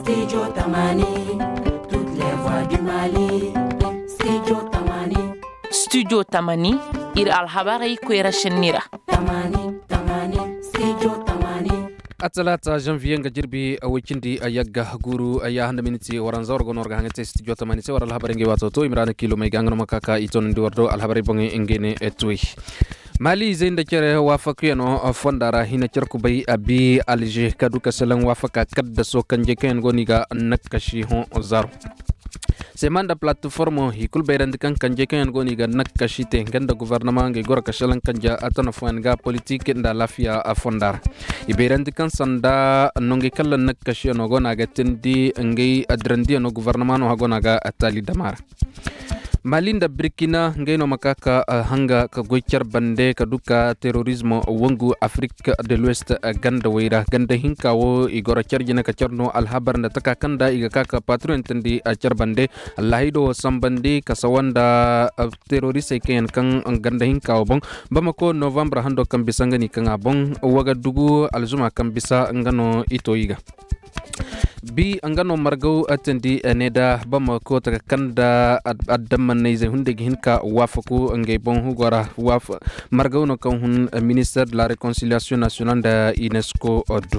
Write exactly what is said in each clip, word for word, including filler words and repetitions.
Studio Tamani, toutes les voix du Mali. Studio Tamani. Studio Tamani, ir alhabari kwera shenira. Tamani, Tamani, Studio Tamani. Atalata janvier nga jirbi a wikindi a yagga guru a ya handa miniti waran zawrgo norga hangete studio tamani se wara alhabari nge wato to imrana kilo mai gangano makaka iton ndi wardo alhabari bonge engene etui Mali zenda kere wafakuyano fondara hina cerku bay abi alje kaduka selang wafaka kadda so kanje ken goniga nakashi hon zaro semanda platform hikul bayrand kan kanje ken goniga nakashite ganda gouvernement nge gora kashalan kanja atana fanga politique nda lafia a fondara ibayrand kan sanda nonge kala nakashi no gonaga tendi nge adrandi no gouvernement no hagonaga atali damara Malinda Burkina ngeno makaka uh, hanga ka goichar bande ka duka terorismo wangu Afrique de l'Ouest uh, ganda weira ganda hinka wo igora charjina ka charno alhabar na taka kanda iga kaka patron tendi uh, charbande lahido sambandi ka sawanda uh, teroriste ken kan uh, ganda hinka wo bong bamako November hando kambisanga ni kan abong waga dugu alzuma kambisa ngano itoiga bi angano margo atendi neda bama ko ta kanda adamman ne zai hunde hinka wafaku ngai bon hugora waf margo no kan hun ministère de la réconciliation nationale da UNESCO odu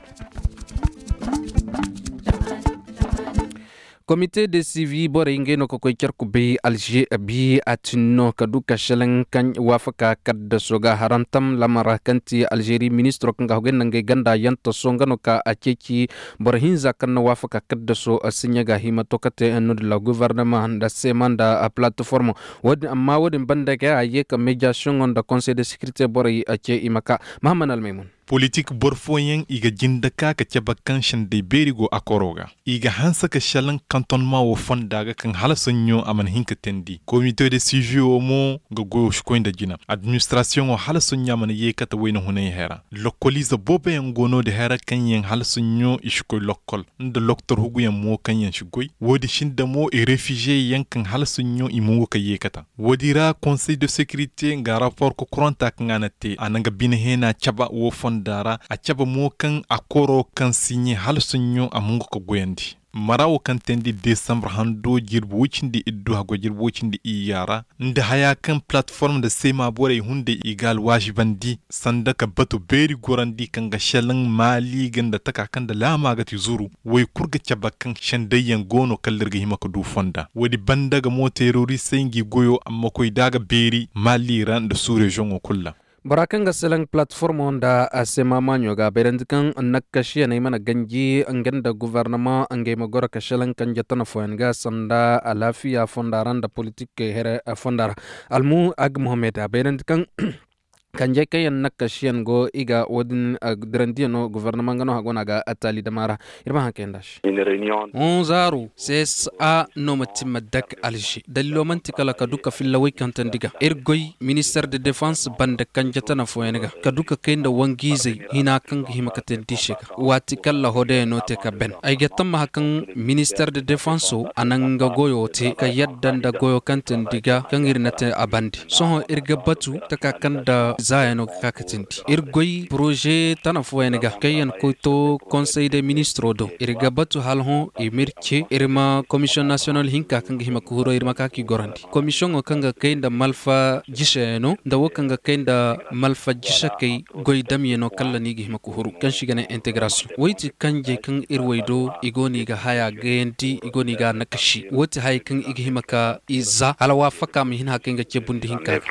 Comité de suivi boringe no kokoy cerku be Alger bi atino kaduka shelen kan wafaka kadda soga harantam lamara kanti Algerie ministre kan gawen nange ganda yanto songa no ka akeki borhinza kan wafaka kadda so asinya ga hima tokate no de la gouvernement da semanda a plateforme wad amma wadin banda ga aye ka mediation on da conseil de sécurité bori ake imaka Mahaman Almaymun politique borfoyen iga jindaka ka cabakan shande berigo akoroga iga hansa ka shalan cantonnement wo fondaga kan halasonyo aman hinka tendi comité de suivi o mo ga gosh koinda jina administration o halasonya man yekata wayno hunay hera lokoliza bobe en gono de hera kan yen halasonyo ishko lokol nda docteur hugu yen mo kan yen shigoy wodi shinda mo e réfugié yen kan halasonyo imu ka yekata wodira conseil de sécurité nga rapport ko kronta kanate ananga binhena caba wo fonda dara a caba mo kan akoro kan sinye halsunyo amungo ko goyandi marawo kan tendi décembre hando jirbu wucindi iddu hago jirbu wucindi iyara nda haya kan plateforme de sema bore hunde igal wajibandi sanda ka batu beri gorandi kan ga shelan mali ganda taka kan da lama ga zuru way kurga caba kan shandayen gono kallarga himaka du fonda wadi banda ga mo terroriste ngi goyo amma koy daga beri mali ran da sous région o kulla Barakanga selang platform onda asema manyo ga berendikan nakashi na imana ganji angenda gouvernement ange magora kashalan kan jatana foanga sanda alafia fondaran da politique here fondara almu ag Mohamed berendikan kanje kayan nakashian go iga wadin drandiano gouvernement ngano hagona ga atali damara irma hakendash une réunion on zaru ses a nomatima dak alji dalilo mantikala kaduka fillawi kantandiga ergoy ministère de défense bande kanjatana foyenega kaduka kenda wangize hina kan himakaten disheka wati kala hode no te ka ben ay gatam hakan ministère de défense ananga goyo te ka yaddanda goyo kantandiga kangirnate abandi so erga batu taka kanda zayano kakatinti irgoy projet tana foyenega kayan koito conseil des ministres do irga batu halhon emirche irma commission nationale hinka kanga hima kuhuro irma kaki gorandi commission o kanga kenda malfa jisheno da wakanga kenda malfa jishakay goy damyeno kala nigi hima kuhuro kan shigane intégration wayti kanje kan irwaydo igoni ga haya genti igoni ga nakashi wati hay kan igi hima ka iza alawa fakam hin hakenga chebundi hinka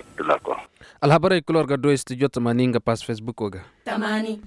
alhabara ikulor ga do studio tamani nga pas Facebook oga Tamani.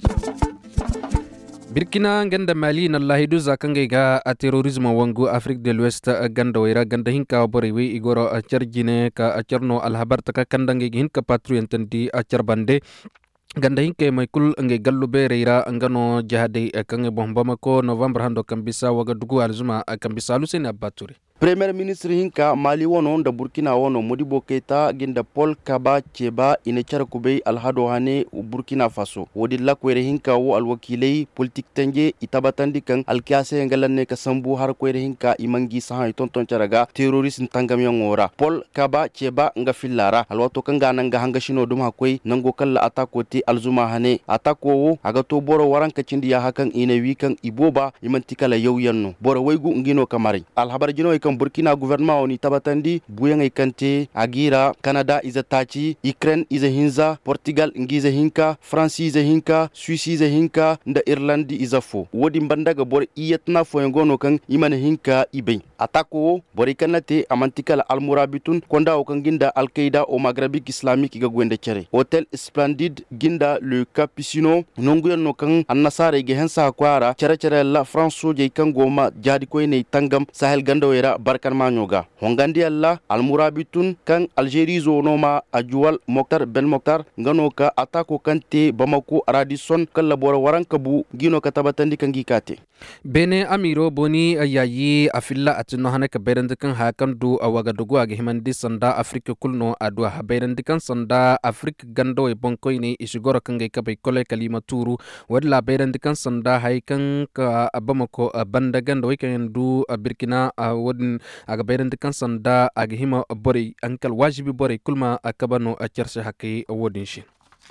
Burkina ganda Mali na lahidu zakanga ga a terrorisme wangu Afrique de l'Ouest ganda waira ganda hinka boriwi igoro a charjine ka a charno alhabar taka kandange hinka patrouille tanti a charbande ganda hinke may kul nge gallu be reira ngano jahade kange bombama ko November hando kambisa waga dugu alzuma kambisa luseni abaturi Premier ministre hinka Mali wono da Burkina wono Modibo Keita ginda Paul Kaba Cheba ine chara kubei alhado hane Burkina Faso wodi lakwere hinka wo alwakilei politik tanje itabatandi kan alkiase ngalanne ka sambu har kwere hinka imangi saha tonton charaga terrorist tangam yongora Paul Kaba Cheba nga fillara alwato kanga nanga hanga shino dum hakoi nango kala atakoti alzuma hane atako wo aga to boro waranka cindi ya hakan ine wikan iboba imantikala yawyanno boro waygu ngino kamari alhabar jino kan Burkina gouvernement oni tabatandi buyanga ikante agira Canada iza tachi Ukraine iza hinza Portugal ngiza hinka France iza hinka Suisse iza hinka nda Irlandi iza fo wodi mbandaga bor iyatna fo ngono kan imane hinka ibey atako bori kanate amantikala almurabitun konda o kan ginda Al-Qaeda o Maghrebique islamique ga gwende chere Hotel Splendid ginda le Capucino nonguyen no kan annasare ge hensa kwara chere chere la France soje kan goma jadi ko ne tangam Sahel gando era barkan manyoga hongandi alla almurabitun kan Algerie zonoma ajuwal Mokhtar Ben Mokhtar ngano ka atako kante Bamako Radisson kala bora waranka bu gino katabatandi kan gikate bene amiro boni yayi afilla atino hanaka berende kan hakan du awaga dugu age himandi sanda Afrika kulno adwa berende kan sanda Afrika gando e bonko ini isigoro kan ge kabay kole kalima turu wadla berende kan sanda haikan ka Bamako banda gando kan du Burkina wadin aga berende kan sanda age hima bori ankal wajibi bori kulma akabano a charse haki wodin shi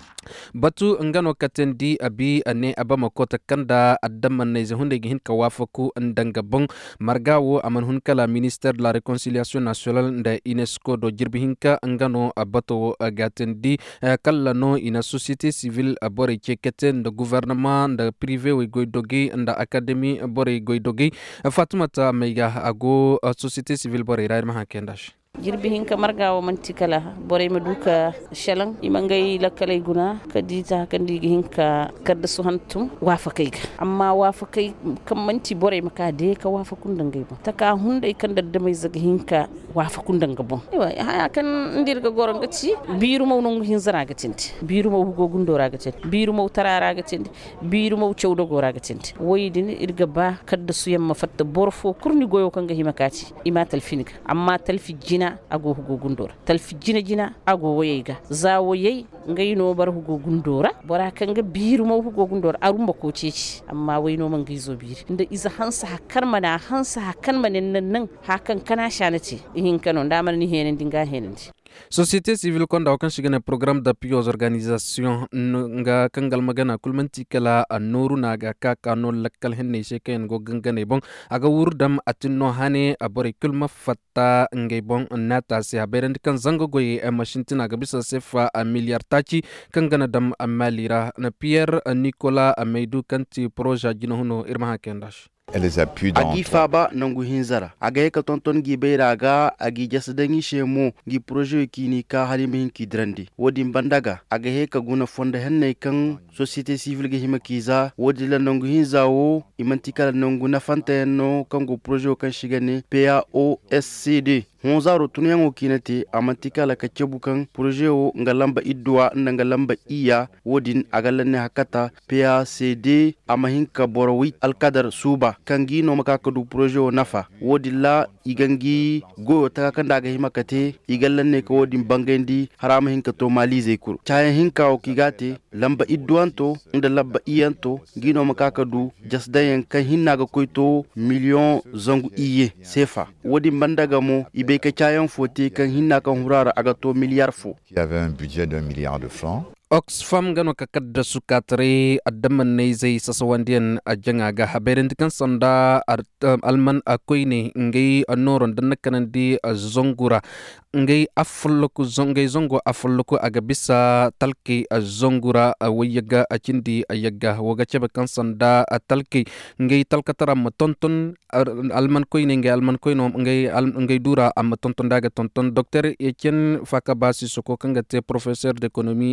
batu ngano katendi abi ane abama kota kanda adamman ne zehunde gihin kawafaku ndanga bon margawo aman hunkala ministère de la réconciliation nationale de UNESCO do jirbihinka ngano abato gatendi kala no ina société civile abore cheketen de gouvernement de privé we goidogi nda académie bore goidogi Fatoumata Meiga ago société civile bore rair ma hakendash jirbi hinka margawo mantikala bore maduka shalan imangay lakalay guna kadita kandi hinka kadda suhantum wafakai amma wafakai kan manti bore maka de ka wafakun dangay ba taka hunde kan da mai zaga hinka wafakun danga bon ewa haya kan ndirga goron gaci biru mau non hin zara gacinti biru mau hugo gundora gacinti biru mau tarara gacinti biru mau chewdo gora gacinti woyidin irga ba kadda su yamma fatta borfo kurni goyo kan ga himakati ima talfinika amma talfi ago hugo gundora talfi jina jina ago woyega za woyey ngayno bar hugo gundora bora kanga biru mo hugo gundora arumba ko ceci amma wayno man gizo biri inda iza hansa hakkar mana hansa hakkan manen nan hakan kana shanati hin kanon da man ni henen dinga henen Société civile konda wakan shigana programme d'appui aux organisations nga kangal magana kulmanti kala anoru naga kaka no lakkal henne sheken go gangane bon aga wurdam atinno hane abore kulma fatta ngay bon nata se haberend kan zango goye e machintina ga bisa sefa a milliard tachi kangana dam amalira na Pierre Nicolas Ameidou kanti projet jino hono irma hakendash les appuis dans agi faba nangu hinzara aga ka tonton gi beiraga agi jasdangi shemo gi projet kini ka halimin ki drandi wodi bandaga aga he ka guna fonda henne kan société civile gi himakiza wodi la nangu hinzawo imantikala nangu na fanteno kango projet kan shigane P A O S C D honzaro tunyango kinati amantikala ka cebukan projet o ngalamba idwa ngalamba iya wodin agalanne hakata P A C D amahinka borowi alkadar suba kangi no makaka du projet o nafa wodi la igangi go ta kanda ga himakate igalanne ko wodi bangendi harama hinka to malize kur chaya hinka o kigate lamba idwanto nda lamba iyanto gino makaka du jasdayen kan hinna ga koyto million zangu iye sefa wodi bandaga mo ibe ka chayan foti kan hinna kan hurara aga to milliard fo qui avait un budget d'un milliard de francs. Oxfam gano kakadda sukatre addaman ne zai sasawandiyan a janga ga haberin kan sanda alman akwai ne ngai anoron da nakanan di zongura ngai afulluku zongai zongo afulluku aga bisa talki zongura wayaga akindi ayaga waga chebe kan sanda talki ngai talkatara matonton alman koy ne ngai alman koy no ngai ngai dura am tonton daga tonton docteur Etienne Fakabasi soko kanga te professeur d'économie université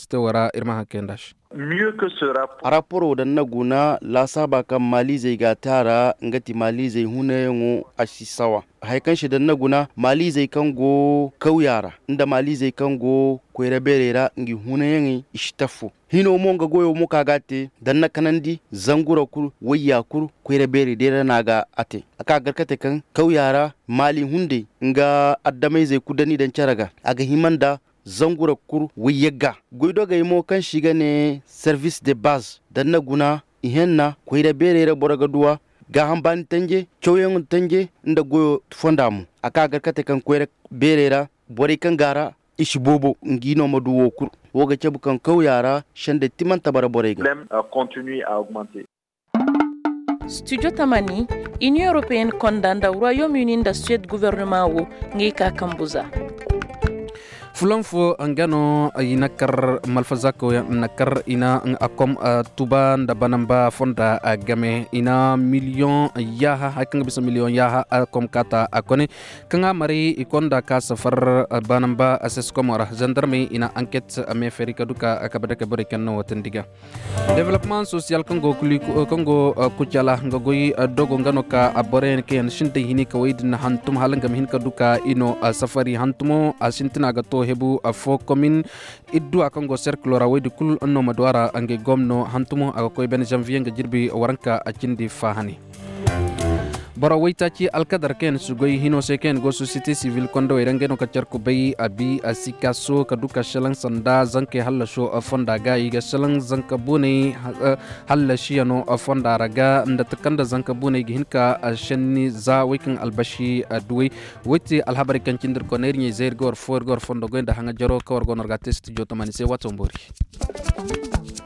te wara irma hakendash. Mieux que ce rapport. Rapport da na guna la saba kan Mali zai ga tara ngati Mali zai hunayengo ashisawa. Haikan shi da na guna Mali zai kan go kauyara inda Mali zai kan go kwere berera ngi hunayengi ishtafu. Hino monga goyo muka gate dan na kanandi zangura kur wayya kur kwere bere dera naga ate. Aka garkate kan kauyara Mali hunde nga addamai zai kudani dan caraga. Aga himanda zangura kur wiyega goido ga imo kan shiga ne service de base dan na guna ihenna koida berere boraga duwa ga hambani tanje choyen tanje nda goyo fondamu aka garkate kan koira berera bori kan gara ishi bobo ngino maduwo kur woga cebu kan kawyara shande timanta bara borega Même euh, continue à augmenter. Studio Tamani, Union Européenne condamne le Royaume-Uni da Suède gouvernement wo ngi ka kambuza. Fulanfo angano inakar malfazako ya nakar ina akom uh, tuba nda banamba fonda uh, game ina million yaha hakanga bisa million yaha akom kata akone kanga mari ikonda ka safar uh, banamba ases komora gendarme ina enquête ame ferika duka akabada kabare kanno watendiga development social kongo kuli kongo uh, kuchala ngogoyi uh, dogo ngano ka abore ken shinte hini ka waydin hantum halanga hinka duka ino uh, safari hantumo asintina gato hebu afo commune iddu akongo cercle ra waydi kul anno madwara ange gomno hantumo akoy ben janvier nga jirbi waranka acindi fahani bara waytaci alkadar ken sugoy hino seken go société civile kondo irangeno kacar ko bay abi asika so kaduka shalang sanda zanke halla sho fonda gayi ga shalang zanka bune halla shiano fonda raga ndatakanda zanka bune gihinka shenni za wekin albashi adwi wati alhabari kan cindir ko nerni zair gor for gor fondo goenda hanga jaro kawar gonor ga test joto manise watombori